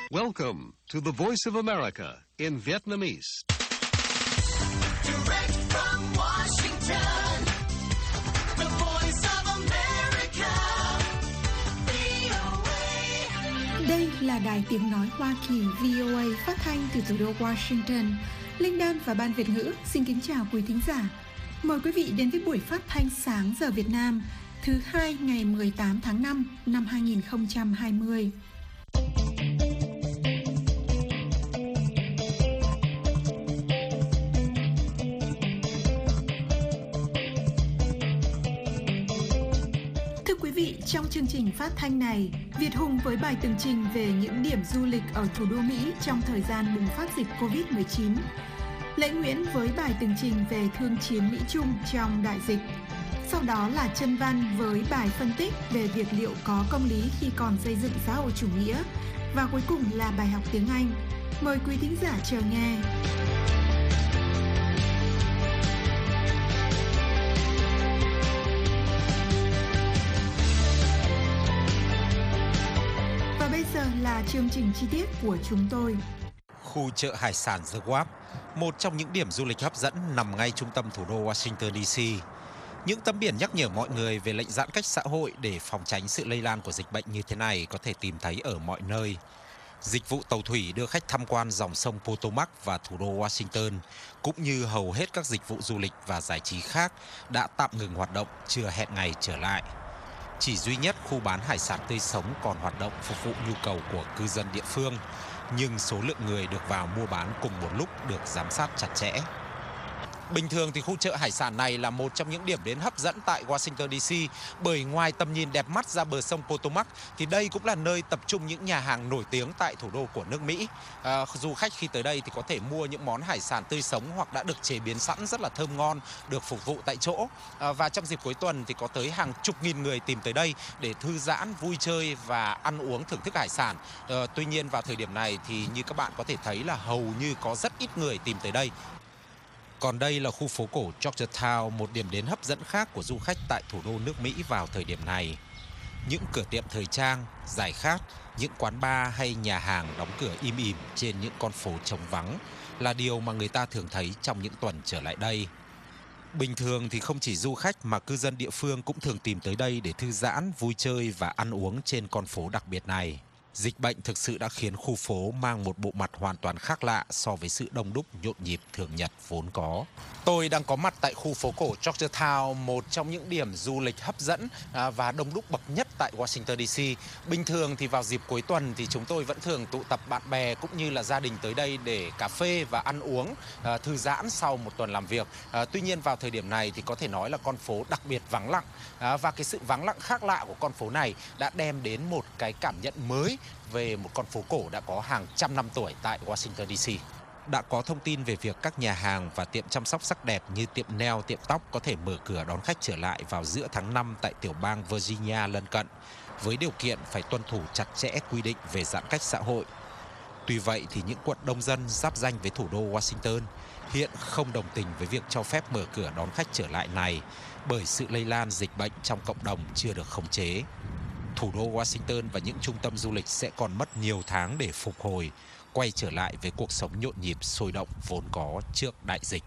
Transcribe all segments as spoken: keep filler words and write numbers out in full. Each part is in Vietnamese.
Welcome to the Voice of America in Vietnamese. Direct from Washington, the Voice of America, vê o a. Đây là đài tiếng nói Hoa Kỳ vê o a phát thanh từ thủ đô Washington. Linh Đan và Ban Việt ngữ xin kính chào quý thính giả. Mời quý vị đến với buổi phát thanh sáng giờ Việt Nam thứ hai ngày mười tám tháng năm năm hai nghìn không trăm hai mươi. Thưa quý vị, trong chương trình phát thanh này, Việt Hùng với bài tường trình về những điểm du lịch ở thủ đô Mỹ trong thời gian bùng phát dịch covid mười chín. Lễ Nguyễn với bài tường trình về thương chiến Mỹ-Trung trong đại dịch. Sau đó là Chân Văn với bài phân tích về việc liệu có công lý khi còn xây dựng xã hội chủ nghĩa. Và cuối cùng là bài học tiếng Anh. Mời quý thính giả chờ nghe. Và bây giờ là chương trình chi tiết của chúng tôi. Khu chợ hải sản The Wharf, một trong những điểm du lịch hấp dẫn nằm ngay trung tâm thủ đô Washington đê xê. Những tấm biển nhắc nhở mọi người về lệnh giãn cách xã hội để phòng tránh sự lây lan của dịch bệnh như thế này có thể tìm thấy ở mọi nơi. Dịch vụ tàu thủy đưa khách tham quan dòng sông Potomac và thủ đô Washington, cũng như hầu hết các dịch vụ du lịch và giải trí khác đã tạm ngừng hoạt động, chưa hẹn ngày trở lại. Chỉ duy nhất khu bán hải sản tươi sống còn hoạt động phục vụ nhu cầu của cư dân địa phương, nhưng số lượng người được vào mua bán cùng một lúc được giám sát chặt chẽ. Bình thường thì khu chợ hải sản này là một trong những điểm đến hấp dẫn tại Washington đê xê, bởi ngoài tầm nhìn đẹp mắt ra bờ sông Potomac thì đây cũng là nơi tập trung những nhà hàng nổi tiếng tại thủ đô của nước Mỹ. À, du khách khi tới đây thì có thể mua những món hải sản tươi sống hoặc đã được chế biến sẵn rất là thơm ngon, được phục vụ tại chỗ. À, và trong dịp cuối tuần thì có tới hàng chục nghìn người tìm tới đây để thư giãn, vui chơi và ăn uống thưởng thức hải sản. À, tuy nhiên vào thời điểm này thì như các bạn có thể thấy là hầu như có rất ít người tìm tới đây. Còn đây là khu phố cổ Georgetown, một điểm đến hấp dẫn khác của du khách tại thủ đô nước Mỹ vào thời điểm này. Những cửa tiệm thời trang, giải khát, những quán bar hay nhà hàng đóng cửa im ỉm trên những con phố trống vắng là điều mà người ta thường thấy trong những tuần trở lại đây. Bình thường thì không chỉ du khách mà cư dân địa phương cũng thường tìm tới đây để thư giãn, vui chơi và ăn uống trên con phố đặc biệt này. Dịch bệnh thực sự đã khiến khu phố mang một bộ mặt hoàn toàn khác lạ so với sự đông đúc nhộn nhịp thường nhật vốn có. Tôi đang có mặt tại khu phố cổ Georgetown, một trong những điểm du lịch hấp dẫn và đông đúc bậc nhất tại Washington đê xê. Bình thường thì vào dịp cuối tuần thì chúng tôi vẫn thường tụ tập bạn bè cũng như là gia đình tới đây để cà phê và ăn uống, thư giãn sau một tuần làm việc. Tuy nhiên vào thời điểm này thì có thể nói là con phố đặc biệt vắng lặng, và cái sự vắng lặng khác lạ của con phố này đã đem đến một cái cảm nhận mới về một con phố cổ đã có hàng trăm năm tuổi tại Washington đê xê. Đã có thông tin về việc các nhà hàng và tiệm chăm sóc sắc đẹp như tiệm nail, tiệm tóc có thể mở cửa đón khách trở lại vào giữa tháng năm tại tiểu bang Virginia lân cận, với điều kiện phải tuân thủ chặt chẽ quy định về giãn cách xã hội. Tuy vậy thì những quận đông dân giáp ranh với thủ đô Washington hiện không đồng tình với việc cho phép mở cửa đón khách trở lại này, bởi sự lây lan dịch bệnh trong cộng đồng chưa được khống chế. Thủ đô Washington và những trung tâm du lịch sẽ còn mất nhiều tháng để phục hồi, quay trở lại với cuộc sống nhộn nhịp sôi động vốn có trước đại dịch.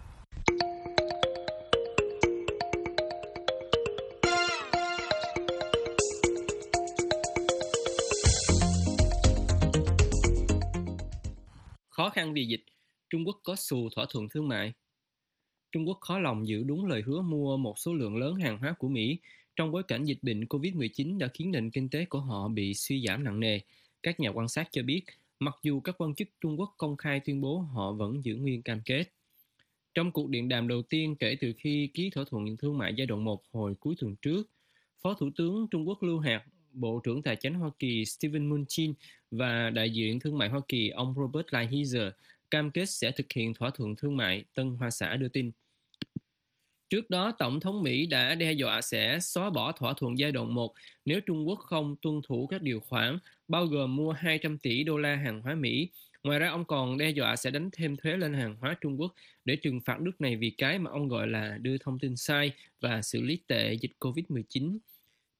Khó khăn vì dịch, Trung Quốc có xù thỏa thuận thương mại. Trung Quốc khó lòng giữ đúng lời hứa mua một số lượng lớn hàng hóa của Mỹ trong bối cảnh dịch bệnh covid mười chín đã khiến nền kinh tế của họ bị suy giảm nặng nề. Các nhà quan sát cho biết, mặc dù các quan chức Trung Quốc công khai tuyên bố họ vẫn giữ nguyên cam kết. Trong cuộc điện đàm đầu tiên kể từ khi ký thỏa thuận thương mại giai đoạn một hồi cuối tuần trước, Phó Thủ tướng Trung Quốc Lưu Hạc, Bộ trưởng Tài chính Hoa Kỳ Steven Mnuchin và đại diện thương mại Hoa Kỳ ông Robert Lighthizer cam kết sẽ thực hiện thỏa thuận thương mại, Tân Hoa Xã đưa tin. Trước đó, Tổng thống Mỹ đã đe dọa sẽ xóa bỏ thỏa thuận giai đoạn một nếu Trung Quốc không tuân thủ các điều khoản, bao gồm mua hai trăm tỷ đô la hàng hóa Mỹ. Ngoài ra, ông còn đe dọa sẽ đánh thêm thuế lên hàng hóa Trung Quốc để trừng phạt nước này vì cái mà ông gọi là đưa thông tin sai và xử lý tệ dịch covid mười chín.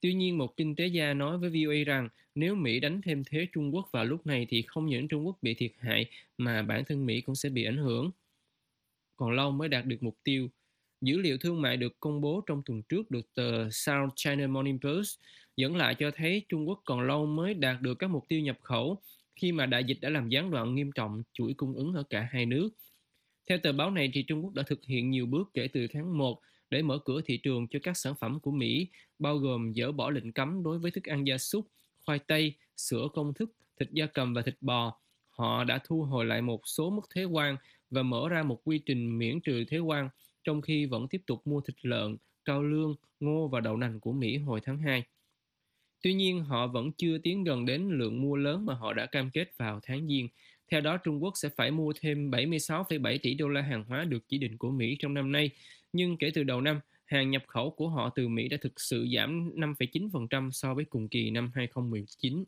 Tuy nhiên, một kinh tế gia nói với vê o a rằng nếu Mỹ đánh thêm thuế Trung Quốc vào lúc này thì không những Trung Quốc bị thiệt hại mà bản thân Mỹ cũng sẽ bị ảnh hưởng. Còn lâu mới đạt được mục tiêu. Dữ liệu thương mại được công bố trong tuần trước được tờ South China Morning Post dẫn lại cho thấy Trung Quốc còn lâu mới đạt được các mục tiêu nhập khẩu khi mà đại dịch đã làm gián đoạn nghiêm trọng chuỗi cung ứng ở cả hai nước. Theo tờ báo này, thì Trung Quốc đã thực hiện nhiều bước kể từ tháng một để mở cửa thị trường cho các sản phẩm của Mỹ, bao gồm dỡ bỏ lệnh cấm đối với thức ăn gia súc, khoai tây, sữa công thức, thịt gia cầm và thịt bò. Họ đã thu hồi lại một số mức thuế quan và mở ra một quy trình miễn trừ thuế quan, trong khi vẫn tiếp tục mua thịt lợn, cao lương, ngô và đậu nành của Mỹ hồi tháng hai. Tuy nhiên, họ vẫn chưa tiến gần đến lượng mua lớn mà họ đã cam kết vào tháng Giêng. Theo đó, Trung Quốc sẽ phải mua thêm bảy mươi sáu phẩy bảy tỷ đô la hàng hóa được chỉ định của Mỹ trong năm nay. Nhưng kể từ đầu năm, hàng nhập khẩu của họ từ Mỹ đã thực sự giảm năm phẩy chín phần trăm so với cùng kỳ năm hai không một chín.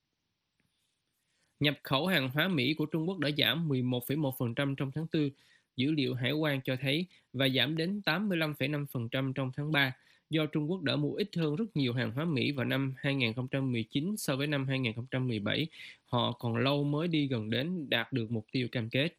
Nhập khẩu hàng hóa Mỹ của Trung Quốc đã giảm mười một phẩy một phần trăm trong tháng tư, dữ liệu hải quan cho thấy, và giảm đến tám mươi lăm phẩy năm phần trăm trong tháng ba, do Trung Quốc đã mua ít hơn rất nhiều hàng hóa Mỹ vào năm hai không một chín so với năm hai không một bảy. Họ còn lâu mới đi gần đến đạt được mục tiêu cam kết.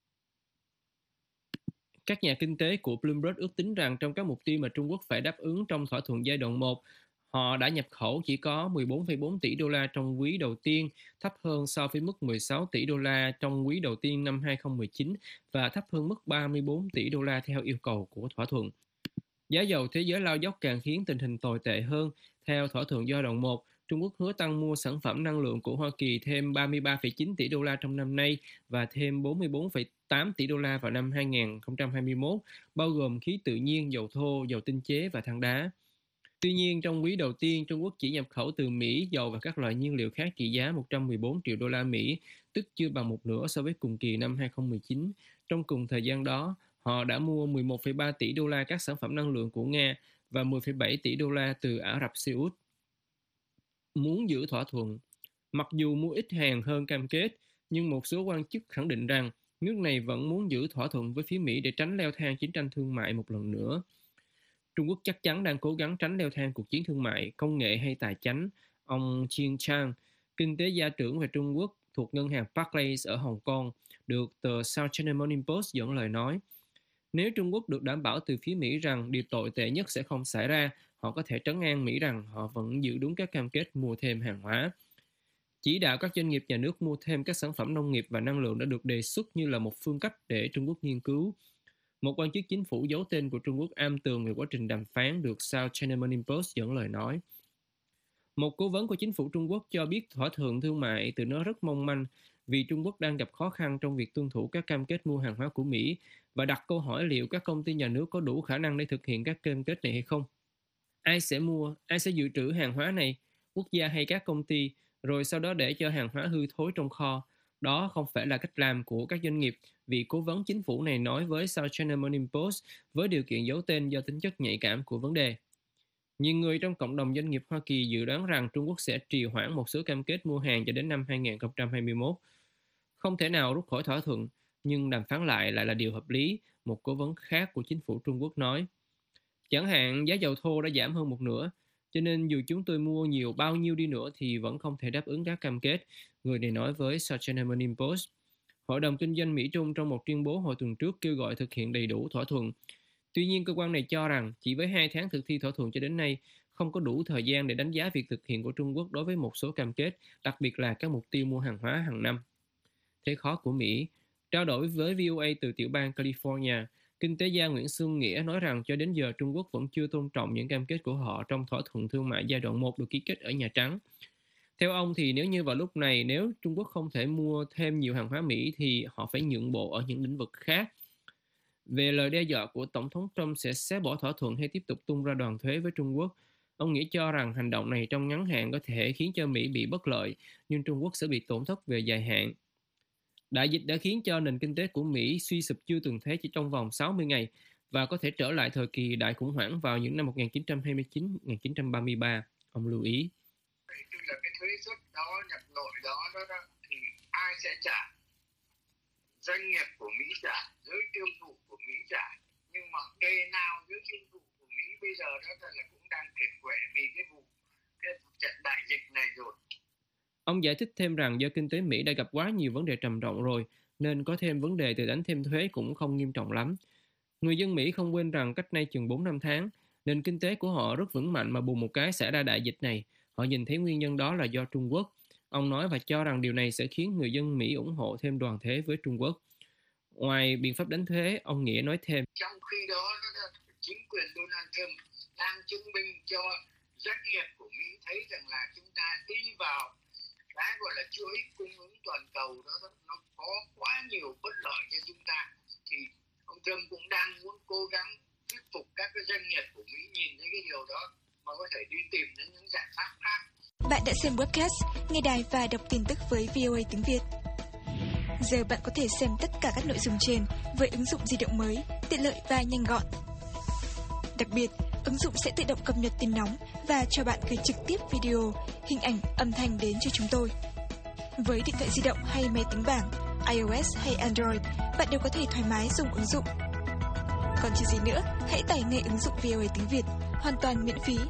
Các nhà kinh tế của Bloomberg ước tính rằng trong các mục tiêu mà Trung Quốc phải đáp ứng trong thỏa thuận giai đoạn một, họ đã nhập khẩu chỉ có mười bốn phẩy bốn tỷ đô la trong quý đầu tiên, thấp hơn so với mức mười sáu tỷ đô la trong quý đầu tiên năm hai không một chín và thấp hơn mức ba mươi bốn tỷ đô la theo yêu cầu của thỏa thuận. Giá dầu thế giới lao dốc càng khiến tình hình tồi tệ hơn. Theo thỏa thuận giai đoạn một, Trung Quốc hứa tăng mua sản phẩm năng lượng của Hoa Kỳ thêm ba mươi ba phẩy chín tỷ đô la trong năm nay và thêm bốn mươi bốn phẩy tám tỷ đô la vào năm hai không hai mốt, bao gồm khí tự nhiên, dầu thô, dầu tinh chế và than đá. Tuy nhiên, trong quý đầu tiên, Trung Quốc chỉ nhập khẩu từ Mỹ dầu và các loại nhiên liệu khác trị giá một trăm mười bốn triệu đô la Mỹ, tức chưa bằng một nửa so với cùng kỳ năm hai không một chín. Trong cùng thời gian đó, họ đã mua mười một phẩy ba tỷ đô la các sản phẩm năng lượng của Nga và mười phẩy bảy tỷ đô la từ Ả Rập Xê Út. Muốn giữ thỏa thuận, mặc dù mua ít hàng hơn cam kết, nhưng một số quan chức khẳng định rằng nước này vẫn muốn giữ thỏa thuận với phía Mỹ để tránh leo thang chiến tranh thương mại một lần nữa. Trung Quốc chắc chắn đang cố gắng tránh leo thang cuộc chiến thương mại, công nghệ hay tài chánh. Ông Jin Chang, kinh tế gia trưởng về Trung Quốc thuộc ngân hàng Barclays ở Hồng Kông, được tờ South China Morning Post dẫn lời nói, nếu Trung Quốc được đảm bảo từ phía Mỹ rằng điều tồi tệ nhất sẽ không xảy ra, họ có thể trấn an Mỹ rằng họ vẫn giữ đúng các cam kết mua thêm hàng hóa. Chỉ đạo các doanh nghiệp nhà nước mua thêm các sản phẩm nông nghiệp và năng lượng đã được đề xuất như là một phương cách để Trung Quốc nghiên cứu. Một quan chức chính phủ giấu tên của Trung Quốc am tường về quá trình đàm phán được South China Morning Post dẫn lời nói. Một cố vấn của chính phủ Trung Quốc cho biết thỏa thuận thương mại từ nó rất mong manh vì Trung Quốc đang gặp khó khăn trong việc tuân thủ các cam kết mua hàng hóa của Mỹ và đặt câu hỏi liệu các công ty nhà nước có đủ khả năng để thực hiện các cam kết này hay không. Ai sẽ mua, ai sẽ dự trữ hàng hóa này, quốc gia hay các công ty, rồi sau đó để cho hàng hóa hư thối trong kho. Đó không phải là cách làm của các doanh nghiệp, vị cố vấn chính phủ này nói với South China Morning Post với điều kiện giấu tên do tính chất nhạy cảm của vấn đề. Nhiều người trong cộng đồng doanh nghiệp Hoa Kỳ dự đoán rằng Trung Quốc sẽ trì hoãn một số cam kết mua hàng cho đến năm hai không hai mốt. Không thể nào rút khỏi thỏa thuận, nhưng đàm phán lại lại là điều hợp lý, một cố vấn khác của chính phủ Trung Quốc nói. Chẳng hạn giá dầu thô đã giảm hơn một nửa, cho nên dù chúng tôi mua nhiều bao nhiêu đi nữa thì vẫn không thể đáp ứng các cam kết, người này nói với South China Morning Post. Hội đồng Kinh doanh Mỹ-Trung trong một tuyên bố hồi tuần trước kêu gọi thực hiện đầy đủ thỏa thuận. Tuy nhiên, cơ quan này cho rằng chỉ với hai tháng thực thi thỏa thuận cho đến nay, không có đủ thời gian để đánh giá việc thực hiện của Trung Quốc đối với một số cam kết, đặc biệt là các mục tiêu mua hàng hóa hàng năm. Thế khó của Mỹ. Trao đổi với vê o a từ tiểu bang California, kinh tế gia Nguyễn Xuân Nghĩa nói rằng cho đến giờ Trung Quốc vẫn chưa tôn trọng những cam kết của họ trong thỏa thuận thương mại giai đoạn một được ký kết ở Nhà Trắng. Theo ông thì nếu như vào lúc này, nếu Trung Quốc không thể mua thêm nhiều hàng hóa Mỹ thì họ phải nhượng bộ ở những lĩnh vực khác. Về lời đe dọa của Tổng thống Trump sẽ xé bỏ thỏa thuận hay tiếp tục tung ra đòn thuế với Trung Quốc, ông Nghĩa cho rằng hành động này trong ngắn hạn có thể khiến cho Mỹ bị bất lợi, nhưng Trung Quốc sẽ bị tổn thất về dài hạn. Đại dịch đã khiến cho nền kinh tế của Mỹ suy sụp chưa từng thấy chỉ trong vòng sáu mươi ngày và có thể trở lại thời kỳ đại khủng hoảng vào những năm một nghìn chín trăm hai mươi chín đến một nghìn chín trăm ba mươi ba, ông lưu ý. Tức là cái thuế suất đó, nhập nội đó, đó, đó thì ai sẽ trả? Doanh nghiệp của Mỹ trả, giới tiêu thụ của Mỹ trả. Nhưng mà kề nào giới tiêu thụ của Mỹ bây giờ đó là cũng đang kiệt quệ vì cái vụ cái trận đại dịch này rồi. Ông giải thích thêm rằng do kinh tế Mỹ đã gặp quá nhiều vấn đề trầm trọng rồi, nên có thêm vấn đề từ đánh thêm thuế cũng không nghiêm trọng lắm. Người dân Mỹ không quên rằng cách nay chừng bốn năm tháng, nền kinh tế của họ rất vững mạnh mà bùng một cái xảy ra đại dịch này. Họ nhìn thấy nguyên nhân đó là do Trung Quốc. Ông nói và cho rằng điều này sẽ khiến người dân Mỹ ủng hộ thêm đoàn thế với Trung Quốc. Ngoài biện pháp đánh thuế, ông Nghĩa nói thêm. Trong khi đó, chính quyền Donald Trump đang chứng minh cho doanh nghiệp của Mỹ thấy rằng là chúng ta đi vào cái gọi là chuỗi cung ứng toàn cầu đó, nó có quá nhiều bất lợi cho chúng ta. Thì ông Trump cũng đang muốn cố gắng thuyết phục các cái doanh nghiệp của Mỹ nhìn thấy cái điều đó mà có thể đi tìm đến những giải pháp khác. Bạn đã xem webcast, nghe đài và đọc tin tức với vê o a tiếng Việt. Giờ bạn có thể xem tất cả các nội dung trên với ứng dụng di động mới, tiện lợi và nhanh gọn. Đặc biệt, ứng dụng sẽ tự động cập nhật tin nóng và cho bạn gửi trực tiếp video, hình ảnh, âm thanh đến cho chúng tôi. Với điện thoại di động hay máy tính bảng, iOS hay Android, bạn đều có thể thoải mái dùng ứng dụng. Còn chờ gì nữa, hãy tải ngay ứng dụng vê o a tiếng Việt, hoàn toàn miễn phí.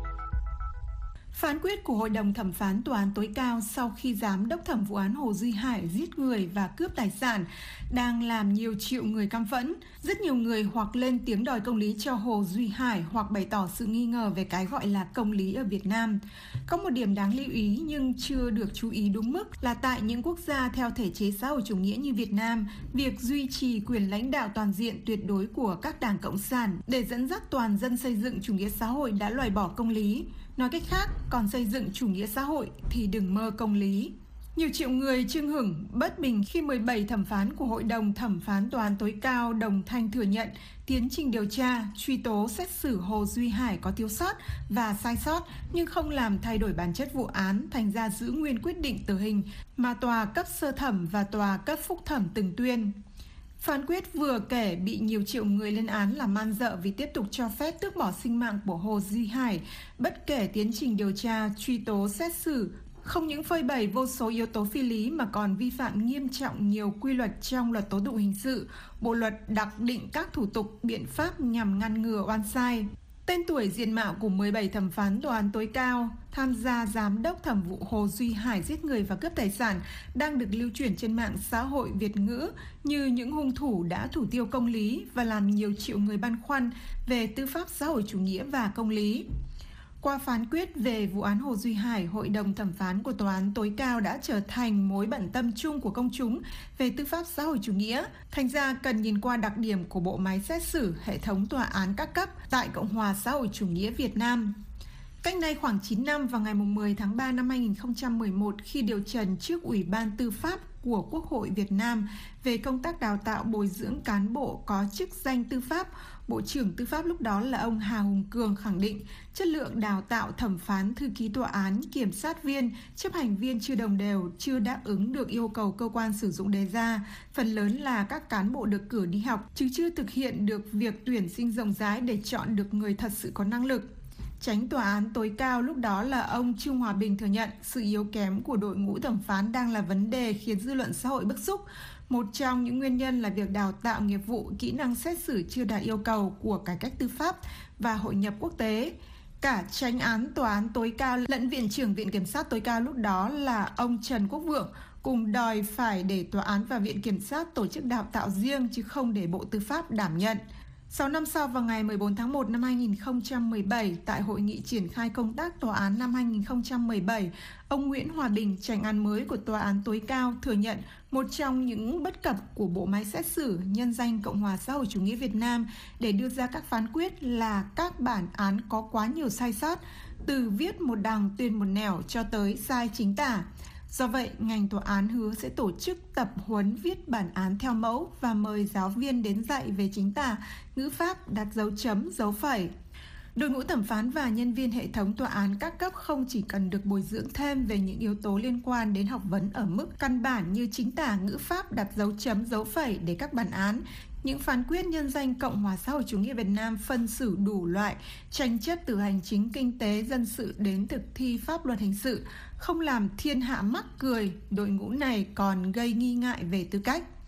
Phán quyết của Hội đồng Thẩm phán Tòa án tối cao sau khi giám đốc thẩm vụ án Hồ Duy Hải giết người và cướp tài sản đang làm nhiều triệu người căm phẫn. Rất nhiều người hoặc lên tiếng đòi công lý cho Hồ Duy Hải hoặc bày tỏ sự nghi ngờ về cái gọi là công lý ở Việt Nam. Có một điểm đáng lưu ý nhưng chưa được chú ý đúng mức là tại những quốc gia theo thể chế xã hội chủ nghĩa như Việt Nam, việc duy trì quyền lãnh đạo toàn diện tuyệt đối của các đảng Cộng sản để dẫn dắt toàn dân xây dựng chủ nghĩa xã hội đã loại bỏ công lý. Nói cách khác, còn xây dựng chủ nghĩa xã hội thì đừng mơ công lý. Nhiều triệu người chưng hửng, bất bình khi mười bảy thẩm phán của Hội đồng Thẩm phán Tòa án tối cao đồng thanh thừa nhận tiến trình điều tra, truy tố xét xử Hồ Duy Hải có thiếu sót và sai sót nhưng không làm thay đổi bản chất vụ án, thành ra giữ nguyên quyết định tử hình mà tòa cấp sơ thẩm và tòa cấp phúc thẩm từng tuyên. Phán quyết vừa kể bị nhiều triệu người lên án là man dợ vì tiếp tục cho phép tước bỏ sinh mạng của Hồ Duy Hải, bất kể tiến trình điều tra, truy tố, xét xử, không những phơi bày vô số yếu tố phi lý mà còn vi phạm nghiêm trọng nhiều quy luật trong luật tố tụng hình sự, bộ luật đặc định các thủ tục, biện pháp nhằm ngăn ngừa oan sai. Tên tuổi diện mạo của mười bảy thẩm phán Tòa án tối cao tham gia giám đốc thẩm vụ Hồ Duy Hải giết người và cướp tài sản đang được lưu truyền trên mạng xã hội Việt ngữ như những hung thủ đã thủ tiêu công lý và làm nhiều triệu người băn khoăn về tư pháp xã hội chủ nghĩa và công lý. Qua phán quyết về vụ án Hồ Duy Hải, Hội đồng Thẩm phán của Tòa án tối cao đã trở thành mối bận tâm chung của công chúng về tư pháp xã hội chủ nghĩa. Thành ra cần nhìn qua đặc điểm của bộ máy xét xử hệ thống tòa án các cấp tại Cộng hòa xã hội chủ nghĩa Việt Nam. Cách nay khoảng chín năm, vào ngày mười tháng ba năm hai nghìn không trăm mười một, khi điều trần trước Ủy ban Tư pháp của Quốc hội Việt Nam về công tác đào tạo bồi dưỡng cán bộ có chức danh tư pháp, Bộ trưởng Tư pháp lúc đó là ông Hà Hùng Cường khẳng định chất lượng đào tạo thẩm phán, thư ký tòa án, kiểm sát viên, chấp hành viên chưa đồng đều, chưa đáp ứng được yêu cầu cơ quan sử dụng đề ra. Phần lớn là các cán bộ được cử đi học, chứ chưa thực hiện được việc tuyển sinh rộng rãi để chọn được người thật sự có năng lực. Chánh tòa án tối cao lúc đó là ông Trương Hòa Bình thừa nhận sự yếu kém của đội ngũ thẩm phán đang là vấn đề khiến dư luận xã hội bức xúc. Một trong những nguyên nhân là việc đào tạo nghiệp vụ, kỹ năng xét xử chưa đạt yêu cầu của cải cách tư pháp và hội nhập quốc tế. Cả chánh án tòa án tối cao lẫn viện trưởng viện kiểm sát tối cao lúc đó là ông Trần Quốc Vượng cùng đòi phải để tòa án và viện kiểm sát tổ chức đào tạo riêng chứ không để Bộ Tư pháp đảm nhận. Sáu năm sau, vào ngày mười bốn tháng một năm hai nghìn không trăm mười bảy, tại hội nghị triển khai công tác tòa án năm hai nghìn không trăm mười bảy, ông Nguyễn Hòa Bình, chánh án mới của Tòa án tối cao, thừa nhận một trong những bất cập của bộ máy xét xử nhân danh Cộng hòa xã hội chủ nghĩa Việt Nam để đưa ra các phán quyết là các bản án có quá nhiều sai sót, từ viết một đằng tuyên một nẻo cho tới sai chính tả. Do vậy, ngành tòa án hứa sẽ tổ chức tập huấn viết bản án theo mẫu và mời giáo viên đến dạy về chính tả, ngữ pháp, đặt dấu chấm, dấu phẩy. Đội ngũ thẩm phán và nhân viên hệ thống tòa án các cấp không chỉ cần được bồi dưỡng thêm về những yếu tố liên quan đến học vấn ở mức căn bản như chính tả, ngữ pháp, đặt dấu chấm, dấu phẩy để các bản án, những phán quyết nhân danh Cộng hòa xã hội chủ nghĩa Việt Nam phân xử đủ loại, tranh chấp từ hành chính, kinh tế, dân sự đến thực thi pháp luật hình sự, không làm thiên hạ mắc cười, đội ngũ này còn gây nghi ngại về tư cách.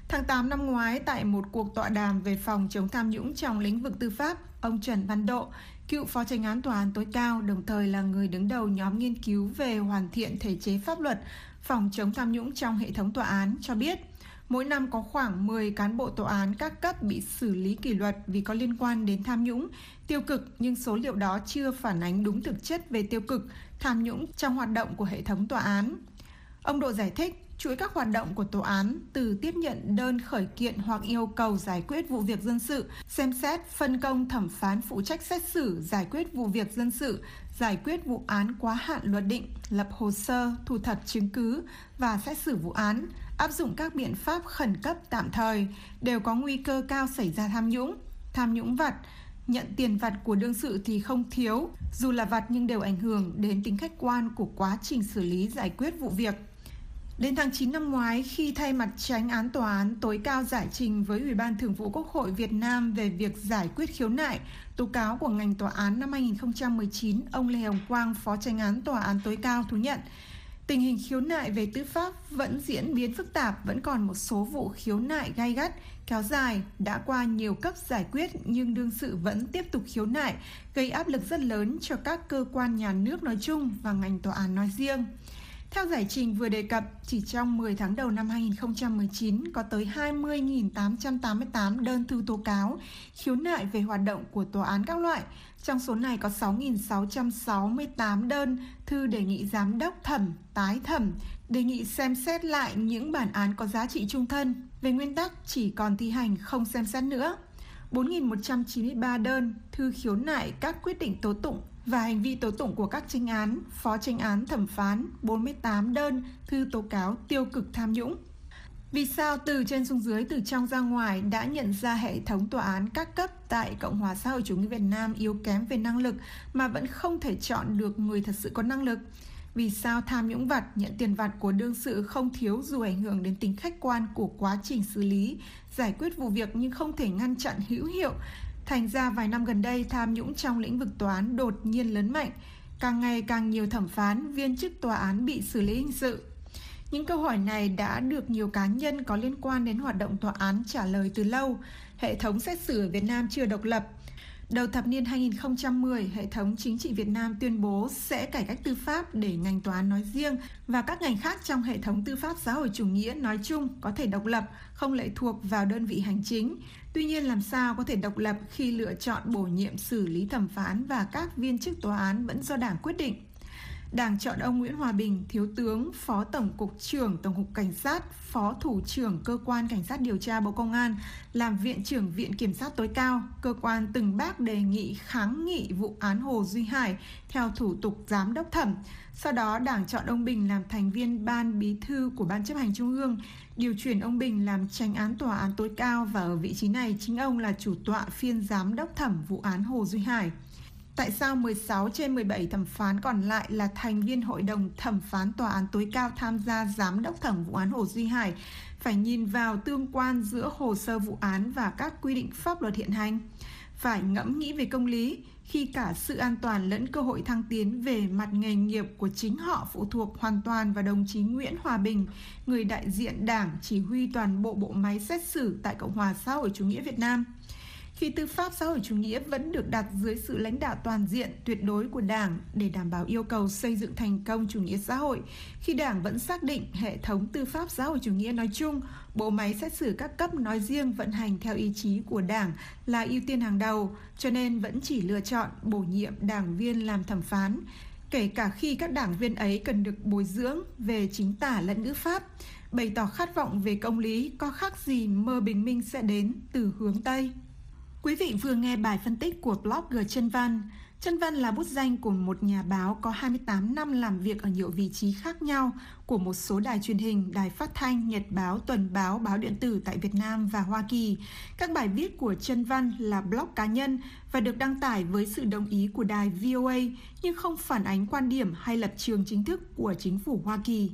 Tháng tám năm ngoái, tại một cuộc tọa đàm về phòng chống tham nhũng trong lĩnh vực tư pháp, ông Trần Văn Độ, cựu phó chánh án tòa án tối cao, đồng thời là người đứng đầu nhóm nghiên cứu về hoàn thiện thể chế pháp luật phòng chống tham nhũng trong hệ thống tòa án, cho biết mỗi năm có khoảng mười cán bộ tòa án các cấp bị xử lý kỷ luật vì có liên quan đến tham nhũng, tiêu cực, nhưng số liệu đó chưa phản ánh đúng thực chất về tiêu cực, tham nhũng trong hoạt động của hệ thống tòa án. Ông Độ giải thích, chuỗi các hoạt động của tòa án từ tiếp nhận đơn khởi kiện hoặc yêu cầu giải quyết vụ việc dân sự, xem xét, phân công thẩm phán phụ trách xét xử, giải quyết vụ việc dân sự, giải quyết vụ án quá hạn luật định, lập hồ sơ, thu thập chứng cứ và xét xử vụ án, áp dụng các biện pháp khẩn cấp tạm thời, đều có nguy cơ cao xảy ra tham nhũng. Tham nhũng vặt, nhận tiền vặt của đương sự thì không thiếu, dù là vặt nhưng đều ảnh hưởng đến tính khách quan của quá trình xử lý giải quyết vụ việc. Đến tháng chín năm ngoái, khi thay mặt chánh án tòa án tối cao giải trình với Ủy ban Thường vụ Quốc hội Việt Nam về việc giải quyết khiếu nại, tố cáo của ngành tòa án năm hai nghìn không trăm mười chín, ông Lê Hồng Quang, phó chánh án tòa án tối cao thú nhận, tình hình khiếu nại về tư pháp vẫn diễn biến phức tạp, vẫn còn một số vụ khiếu nại gay gắt, kéo dài, đã qua nhiều cấp giải quyết nhưng đương sự vẫn tiếp tục khiếu nại, gây áp lực rất lớn cho các cơ quan nhà nước nói chung và ngành tòa án nói riêng. Theo giải trình vừa đề cập, chỉ trong mười tháng đầu năm hai nghìn không trăm mười chín có tới hai mươi nghìn tám trăm tám mươi tám đơn thư tố cáo, khiếu nại về hoạt động của tòa án các loại. Trong số này có sáu nghìn sáu trăm sáu mươi tám đơn thư đề nghị giám đốc thẩm, tái thẩm, đề nghị xem xét lại những bản án có giá trị chung thân. Về nguyên tắc, chỉ còn thi hành không xem xét nữa. bốn nghìn một trăm chín mươi ba đơn thư khiếu nại các quyết định tố tụng và hành vi tố tụng của các chánh án, phó chánh án, thẩm phán, bốn mươi tám đơn thư tố cáo tiêu cực tham nhũng. Vì sao từ trên xuống dưới, từ trong ra ngoài đã nhận ra hệ thống tòa án các cấp tại Cộng hòa xã hội chủ nghĩa Việt Nam yếu kém về năng lực mà vẫn không thể chọn được người thật sự có năng lực? Vì sao tham nhũng vặt, nhận tiền vặt của đương sự không thiếu dù ảnh hưởng đến tính khách quan của quá trình xử lý, giải quyết vụ việc nhưng không thể ngăn chặn hữu hiệu? Thành ra vài năm gần đây, tham nhũng trong lĩnh vực tòa án đột nhiên lớn mạnh. Càng ngày càng nhiều thẩm phán, viên chức tòa án bị xử lý hình sự. Những câu hỏi này đã được nhiều cá nhân có liên quan đến hoạt động tòa án trả lời từ lâu. Hệ thống xét xử ở Việt Nam chưa độc lập. Đầu thập niên hai nghìn không trăm mười, hệ thống chính trị Việt Nam tuyên bố sẽ cải cách tư pháp để ngành tòa án nói riêng và các ngành khác trong hệ thống tư pháp xã hội chủ nghĩa nói chung có thể độc lập, không lệ thuộc vào đơn vị hành chính. Tuy nhiên, làm sao có thể độc lập khi lựa chọn bổ nhiệm xử lý thẩm phán và các viên chức tòa án vẫn do Đảng quyết định? Đảng chọn ông Nguyễn Hòa Bình, Thiếu tướng, Phó Tổng cục trưởng Tổng cục Cảnh sát, Phó Thủ trưởng Cơ quan Cảnh sát điều tra Bộ Công an, làm Viện trưởng Viện Kiểm sát tối cao, cơ quan từng bác đề nghị kháng nghị vụ án Hồ Duy Hải theo thủ tục giám đốc thẩm. Sau đó, Đảng chọn ông Bình làm thành viên Ban Bí thư của Ban Chấp hành Trung ương, điều chuyển ông Bình làm chánh án tòa án tối cao và ở vị trí này chính ông là chủ tọa phiên giám đốc thẩm vụ án Hồ Duy Hải. Tại sao mười sáu trên mười bảy thẩm phán còn lại là thành viên Hội đồng Thẩm phán Tòa án tối cao tham gia giám đốc thẩm vụ án Hồ Duy Hải? Phải nhìn vào tương quan giữa hồ sơ vụ án và các quy định pháp luật hiện hành. Phải ngẫm nghĩ về công lý khi cả sự an toàn lẫn cơ hội thăng tiến về mặt nghề nghiệp của chính họ phụ thuộc hoàn toàn vào đồng chí Nguyễn Hòa Bình, người đại diện Đảng chỉ huy toàn bộ bộ máy xét xử tại Cộng hòa xã hội chủ nghĩa Việt Nam. Khi tư pháp xã hội chủ nghĩa vẫn được đặt dưới sự lãnh đạo toàn diện tuyệt đối của Đảng để đảm bảo yêu cầu xây dựng thành công chủ nghĩa xã hội, khi Đảng vẫn xác định hệ thống tư pháp xã hội chủ nghĩa nói chung, bộ máy xét xử các cấp nói riêng vận hành theo ý chí của Đảng là ưu tiên hàng đầu, cho nên vẫn chỉ lựa chọn bổ nhiệm đảng viên làm thẩm phán, kể cả khi các đảng viên ấy cần được bồi dưỡng về chính tả lẫn ngữ pháp, bày tỏ khát vọng về công lý, có khác gì mơ bình minh sẽ đến từ hướng Tây. Quý vị vừa nghe bài phân tích của blogger Chân Văn. Chân Văn là bút danh của một nhà báo có hai mươi tám năm làm việc ở nhiều vị trí khác nhau của một số đài truyền hình, đài phát thanh, nhật báo, tuần báo, báo điện tử tại Việt Nam và Hoa Kỳ. Các bài viết của Chân Văn là blog cá nhân và được đăng tải với sự đồng ý của đài vê o a nhưng không phản ánh quan điểm hay lập trường chính thức của chính phủ Hoa Kỳ.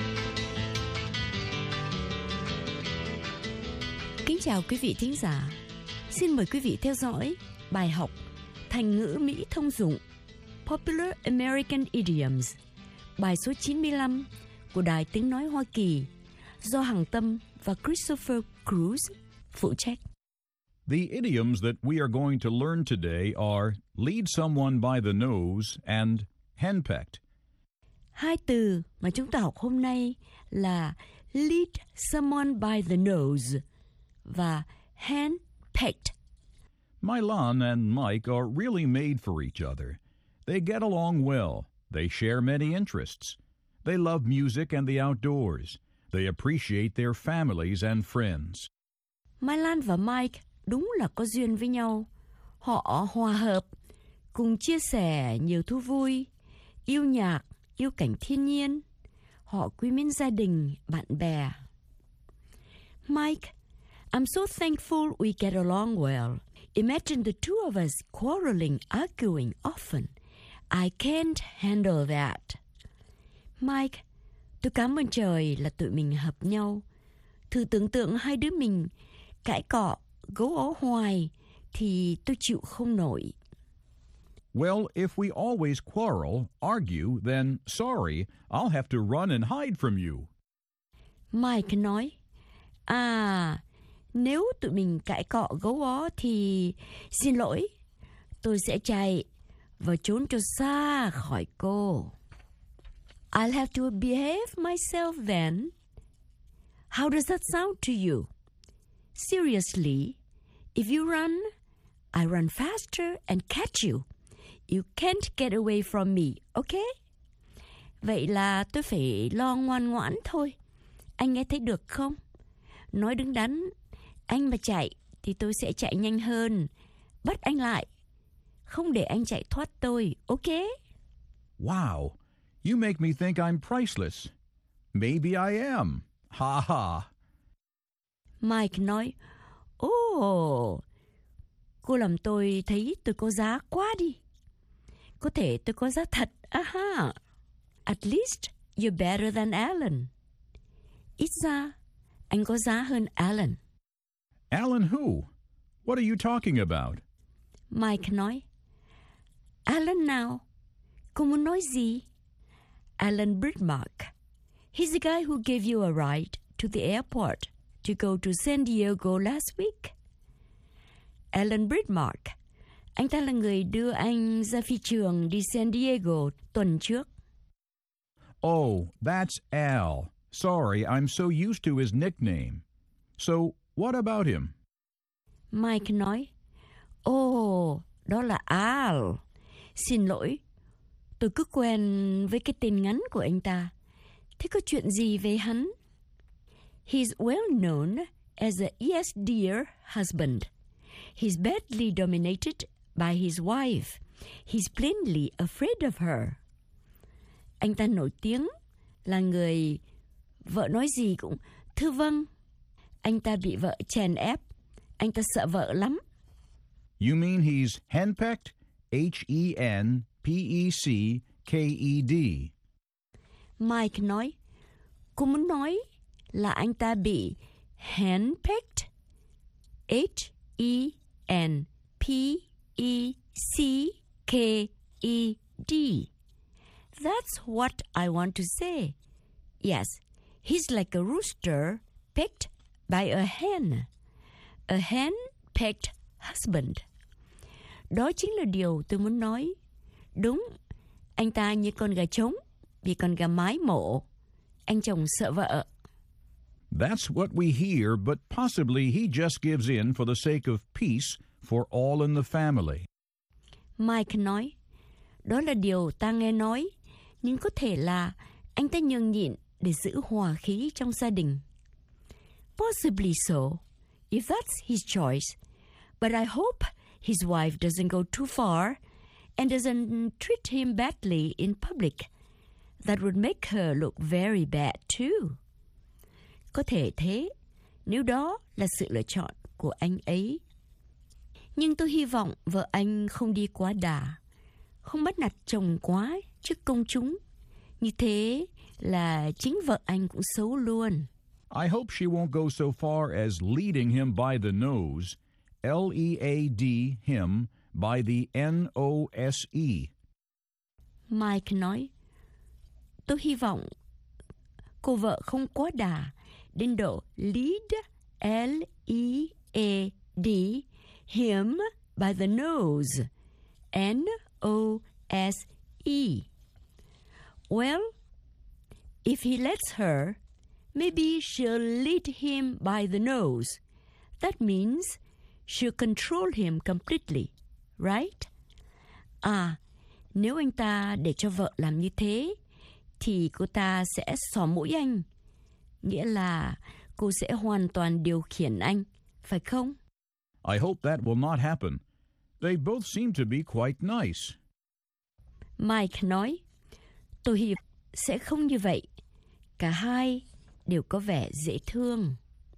Kính chào quý vị thính giả. Xin mời quý vị theo dõi bài học Thành ngữ Mỹ thông dụng Popular American Idioms, bài số chín mươi lăm của Đài Tiếng Nói Hoa Kỳ do Hằng Tâm và Christopher Cruz phụ trách. The idioms that we are going to learn today are lead someone by the nose and henpecked. Hai từ mà chúng ta học hôm nay là lead someone by the nose và handpicked. Milan and Mike are really made for each other. They get along well. They share many interests. They love music and the outdoors. They appreciate their families and friends. Milan và Mike đúng là có duyên với nhau. Họ hòa hợp, cùng chia sẻ nhiều thú vui, yêu nhạc, yêu cảnh thiên nhiên. Họ quý mến gia đình, bạn bè. Mike, I'm so thankful we get along well. Imagine the two of us quarreling, arguing often. I can't handle that. Mike, tôi cảm ơn trời là tụi mình hợp nhau. Thử tưởng tượng hai đứa mình cãi cọ, gấu ó hoài thì tôi chịu không nổi. Well, if we always quarrel, argue, then sorry, I'll have to run and hide from you. Mike nói, à, nếu tụi mình cãi cọ gấu ó thì xin lỗi, tôi sẽ chạy và trốn cho xa khỏi cô. I'll have to behave myself then. How does that sound to you? Seriously, if you run, I run faster and catch you. You can't get away from me, okay? Vậy là tôi phải lo ngoan ngoãn thôi. Anh nghe thấy được không? Nói đứng đắn, anh mà chạy thì tôi sẽ chạy nhanh hơn. Bắt anh lại. Không để anh chạy thoát tôi, okay? Wow, you make me think I'm priceless. Maybe I am. Ha ha. Mike nói, ồ, cô làm tôi thấy tôi có giá quá đi. Có thể tôi có giá thật, aha. At least you're better than Alan. Ít ra, anh có giá hơn Alan. Alan who? What are you talking about? Mike nói, Alan nào? Cô muốn nói gì? Alan Bridmark. He's the guy who gave you a ride to the airport to go to San Diego last week. Alan Bridmark. Anh ta là người đưa anh ra phi trường đi San Diego tuần trước. Oh, that's Al. Sorry, I'm so used to his nickname. So, what about him? Mike nói, ồ, oh, đó là Al. Xin lỗi, tôi cứ quen với cái tên ngắn của anh ta. Thế có chuyện gì về hắn? He's well known as a yes dear husband. He's badly dominated by his wife. He's plainly afraid of her. Anh ta nổi tiếng là người vợ nói gì cũng thưa vâng. Anh ta bị vợ chèn ép. Anh ta sợ vợ lắm. You mean he's henpecked? H E N P E C K E D. Mike nói, cô muốn nói là anh ta bị henpecked? H E N P E C K E D. That's what I want to say. Yes, he's like a rooster picked by a hen. A hen-picked husband. Đó chính là điều tôi muốn nói. Đúng, anh ta như con gà trống vì con gà mái mổ. Anh chồng sợ vợ. That's what we hear, but possibly he just gives in for the sake of peace for all in the family. Mike nói, đó là điều ta nghe nói, nhưng có thể là anh ta nhường nhịn để giữ hòa khí trong gia đình. Possibly so, if that's his choice. But I hope his wife doesn't go too far and doesn't treat him badly in public. That would make her look very bad too. Có thể thế, nếu đó là sự lựa chọn của anh ấy. Nhưng tôi hy vọng vợ anh không đi quá đà, không bắt nạt chồng quá trước công chúng. Như thế là chính vợ anh cũng xấu luôn. I hope she won't go so far as leading him by the nose L E A D, him, by the N O S E. Mike nói, tôi hy vọng cô vợ không quá đà đến độ lead, L E A D, him by the nose, N O S E. Well, if he lets her, maybe she'll lead him by the nose. That means she'll control him completely, right? À, nếu anh ta để cho vợ làm như thế, thì cô ta sẽ xỏ mũi anh. Nghĩa là cô sẽ hoàn toàn điều khiển anh, phải không? I hope that will not happen. They both seem to be quite nice. Mike nói, tôi hy vọng sẽ không như vậy. Cả hai đều có vẻ dễ thương.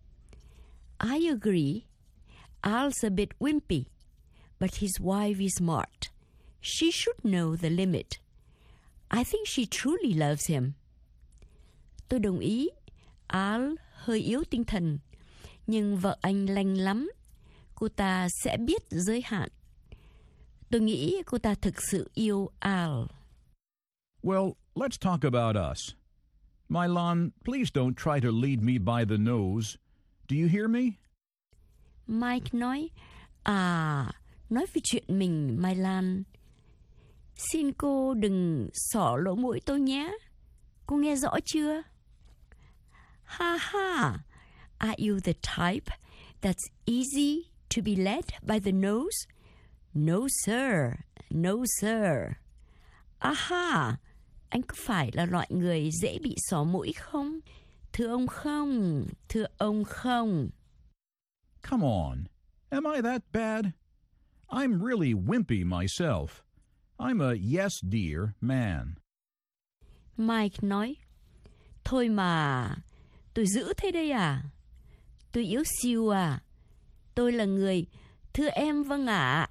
I agree. Al's a bit wimpy, but his wife is smart. She should know the limit. I think she truly loves him. Tôi đồng ý. Al hơi yếu tinh thần, nhưng vợ anh lành lắm. Cô ta sẽ biết giới hạn. Tôi nghĩ cô ta thực sự yêu Al. Well, let's talk about us. Mylan, please don't try to lead me by the nose. Do you hear me? Mike nói, à, nói về chuyện mình, Mai Lan. Xin cô đừng xỏ lỗ mũi tôi nhé. Cô nghe rõ chưa? Ha ha, are you the type that's easy to be led by the nose? No sir, no sir. Aha, anh có phải là loại người dễ bị xỏ mũi không? Thưa ông không, thưa ông không. Come on, am I that bad? I'm really wimpy myself. I'm a yes dear man. Mike nói, thôi mà, tôi giữ thế đây à? Tôi yếu siêu à? Tôi là người, thưa em vâng ạ.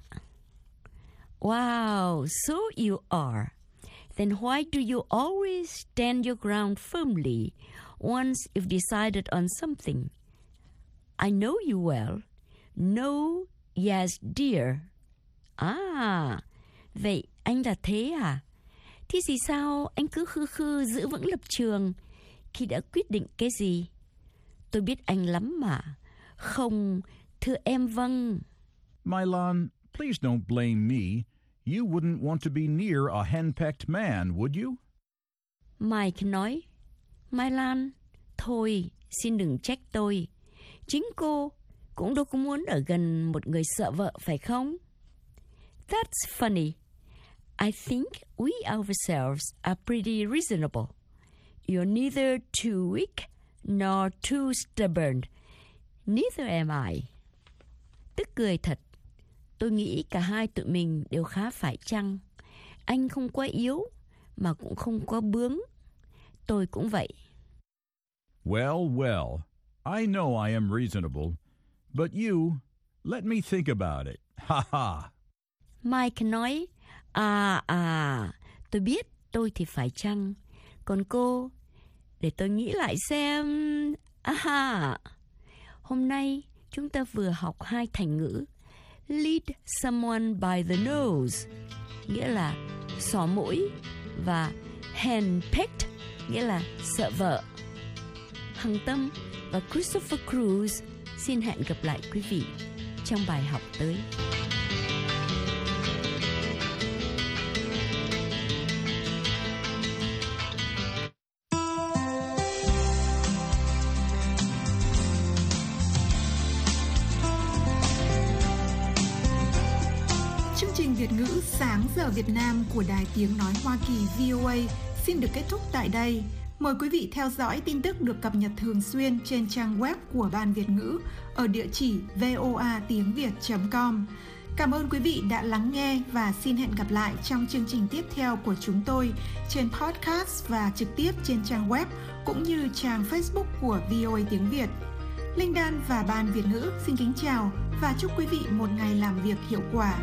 Wow, so you are. Then why do you always stand your ground firmly once you've decided on something? I know you well. No, yes, dear. À, vậy anh là thế à? Thì gì sao anh cứ khư khư giữ vững lập trường khi đã quyết định cái gì? Tôi biết anh lắm mà. Không, thưa em vâng. Mylan, please don't blame me. You wouldn't want to be near a henpecked man, would you? Mike nói, Mai Lan, thôi, xin đừng trách tôi. Chính cô cũng đâu có muốn ở gần một người sợ vợ, phải không? That's funny. I think we ourselves are pretty reasonable. You're neither too weak nor too stubborn. Neither am I. Tức cười thật. Tôi nghĩ cả hai tụi mình đều khá phải chăng. Anh không quá yếu, mà cũng không quá bướng. Tôi cũng vậy. Well, well, I know I am reasonable. But you, let me think about it. Ha ha. Mike nói, à à, tôi biết tôi thì phải chăng. Còn cô, để tôi nghĩ lại xem. À, hôm nay chúng ta vừa học hai thành ngữ. Lead someone by the nose, nghĩa là xỏ mũi, và handpicked, nghĩa là sợ vợ. Hằng Tâm và Christopher Cruz xin hẹn gặp lại quý vị trong bài học tới. Chương trình Việt ngữ Sáng giờ Việt Nam của Đài Tiếng Nói Hoa Kỳ vê o a xin được kết thúc tại đây. Mời quý vị theo dõi tin tức được cập nhật thường xuyên trên trang web của Ban Việt ngữ ở địa chỉ voa tiếng việt chấm com. Cảm ơn quý vị đã lắng nghe và xin hẹn gặp lại trong chương trình tiếp theo của chúng tôi trên podcast và trực tiếp trên trang web cũng như trang Facebook của vê o a Tiếng Việt. Linh Đan và Ban Việt ngữ xin kính chào và chúc quý vị một ngày làm việc hiệu quả.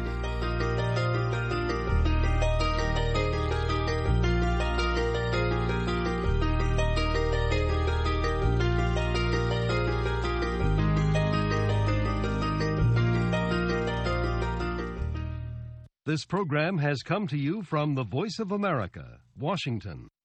This program has come to you from the Voice of America, Washington.